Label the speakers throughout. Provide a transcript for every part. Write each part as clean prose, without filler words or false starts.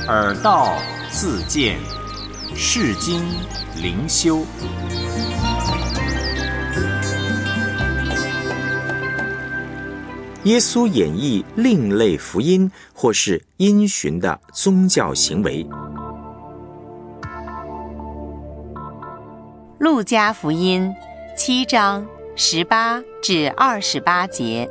Speaker 1: 耳道自见，世经灵修。耶稣演绎另类福音或是因循的宗教行为。
Speaker 2: 路加福音7章18至28节。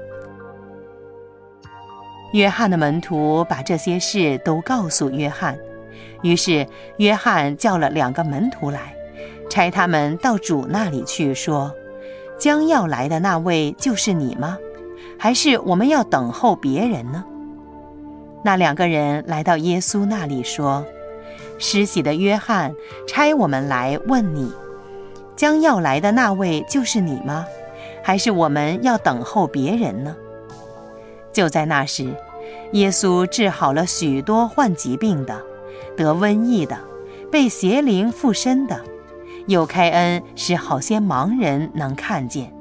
Speaker 2: 约翰的门徒把这些事都告诉约翰，于是约翰叫了2个门徒来，差他们到主那里去，说：将要来的那位就是你吗？还是我们要等候别人呢？那2个人来到耶稣那里说：施洗的约翰差我们来问你，将要来的那位就是你吗？还是我们要等候别人呢？就在那时，耶稣治好了许多患疾病的、得瘟疫的、被邪灵附身的，又开恩使好些盲人能看见。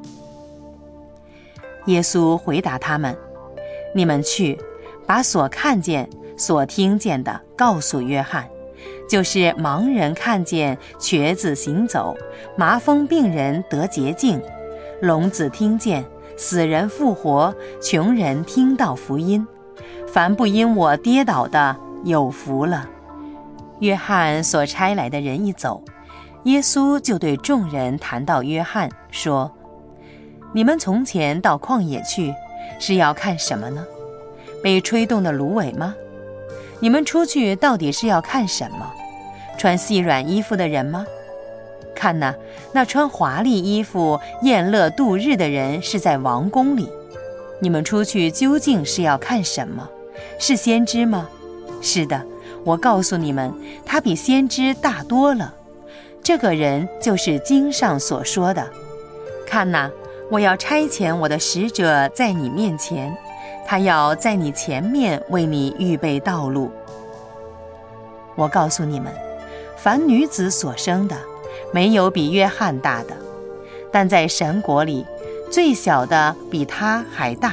Speaker 2: 耶稣回答他们：你们去，把所看见、所听见的告诉约翰，就是盲人看见，瘸子行走，麻风病人得洁净，聋子听见，死人复活，穷人听到福音。凡不因我跌倒的，有福了。约翰所差来的人一走，耶稣就对众人谈到约翰，说：你们从前到旷野去，是要看什么呢？被吹动的芦苇吗？你们出去到底是要看什么？穿细软衣服的人吗？看哪，那穿华丽衣服宴乐度日的人是在王宫里。你们出去究竟是要看什么？是先知吗？是的，我告诉你们，他比先知大多了。这个人就是经上所说的：看哪，我要差遣我的使者在你面前，他要在你前面为你预备道路。我告诉你们，凡女子所生的，没有比约翰大的，但在神国里，最小的比他还大。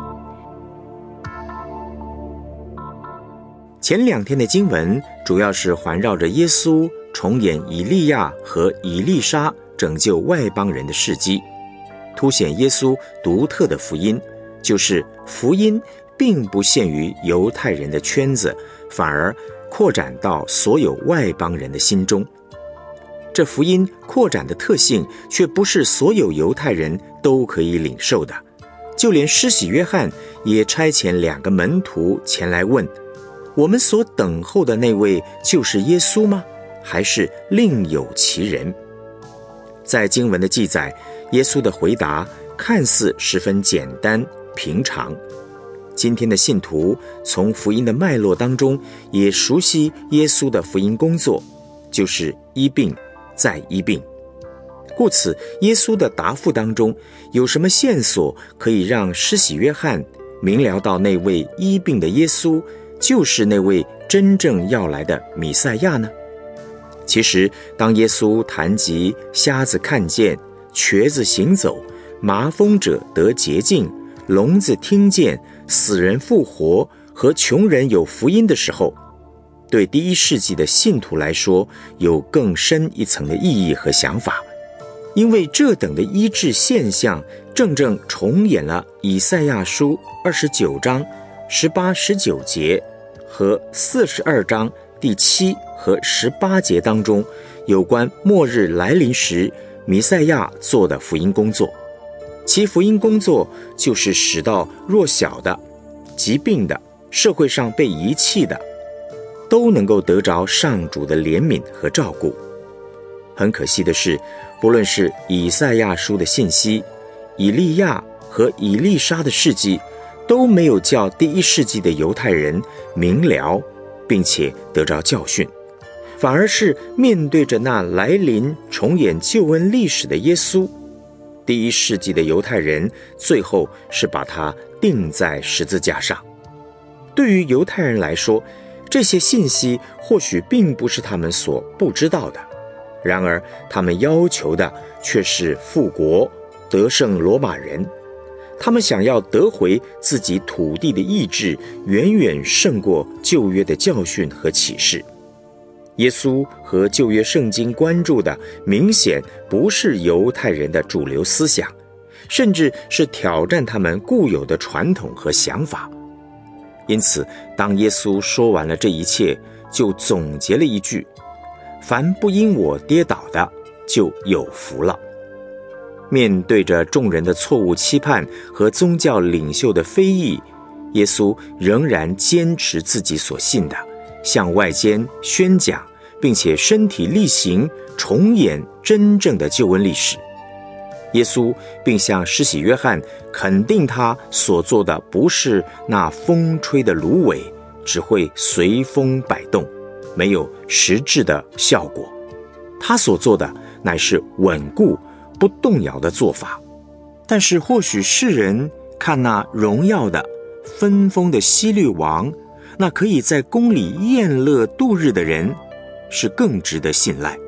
Speaker 1: 前2天的经文主要是环绕着耶稣重演以利亚和以利沙拯救外邦人的事迹，凸显耶稣独特的福音，就是福音并不限于犹太人的圈子，反而扩展到所有外邦人的心中。这福音扩展的特性却不是所有犹太人都可以领受的，就连施洗约翰也差遣2个门徒前来问：我们所等候的那位就是耶稣吗？还是另有其人？在经文的记载，耶稣的回答看似十分简单平常。今天的信徒从福音的脉络当中也熟悉耶稣的福音工作，就是医病再医病。故此，耶稣的答复当中有什么线索可以让施洗约翰明了到那位医病的耶稣就是那位真正要来的弥赛亚呢？其实，当耶稣谈及瞎子看见、瘸子行走、麻风者得洁净、聋子听见、死人复活和穷人有福音的时候，对第1世纪的信徒来说有更深一层的意义和想法。因为这等的医治现象正正重演了以赛亚书29章18、19节和42章第7和18节当中有关末日来临时弥赛亚做的福音工作。其福音工作就是使到弱小的、疾病的、社会上被遗弃的都能够得着上主的怜悯和照顾。很可惜的是，不论是以赛亚书的信息、以利亚和以利沙的事迹，都没有叫第1世纪的犹太人明了并且得着教训，反而是面对着那来临重演救恩历史的耶稣，第1世纪的犹太人最后是把他钉在十字架上。对于犹太人来说，这些信息或许并不是他们所不知道的，然而他们要求的却是复国，得胜罗马人。 他们想要得回自己土地的意志，远远胜过旧约的教训和启示。耶稣和旧约圣经关注的，明显不是犹太人的主流思想，甚至是挑战他们固有的传统和想法。因此，当耶稣说完了这一切，就总结了一句：凡不因我跌倒的，就有福了。面对着众人的错误期盼和宗教领袖的非议，耶稣仍然坚持自己所信的，向外间宣讲，并且身体力行，重演真正的救恩历史。耶稣并向施洗约翰肯定他所做的不是那风吹的芦苇，只会随风摆动，没有实质的效果。他所做的乃是稳固不动摇的做法。但是或许世人看那荣耀的分封的希律王，那可以在宫里宴乐度日的人，是更值得信赖。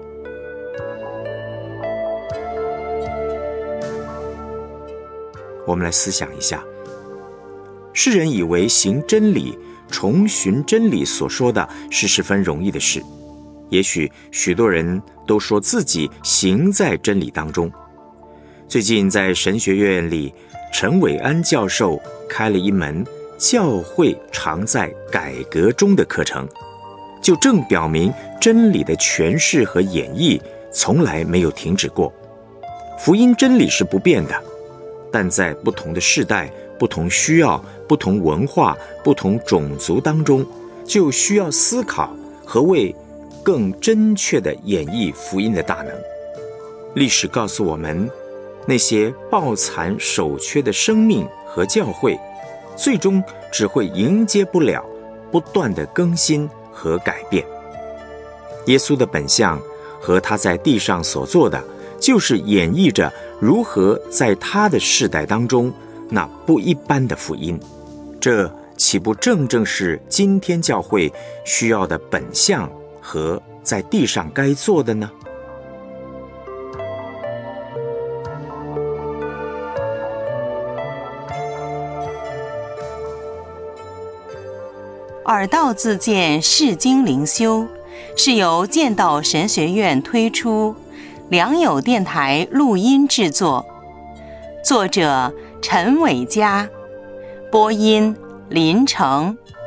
Speaker 1: 我们来思想一下，世人以为行真理、重寻真理所说的是十分容易的事，也许许多人都说自己行在真理当中。最近在神学院里，陈伟安教授开了一门教会常在改革中的课程，就正表明真理的诠释和演绎从来没有停止过。福音真理是不变的，但在不同的世代、不同需要、不同文化、不同种族当中，就需要思考何谓更真确地演绎福音的大能。历史告诉我们，那些抱残守缺的生命和教会，最终只会迎接不了不断的更新和改变。耶稣的本相和他在地上所做的，就是演绎着如何在他的世代当中那不一般的福音。这岂不正正是今天教会需要的本相和在地上该做的呢？
Speaker 2: 耳道自荐释经灵修是由剑道神学院推出，良友电台录音制作，作者陈伟嘉，播音林成。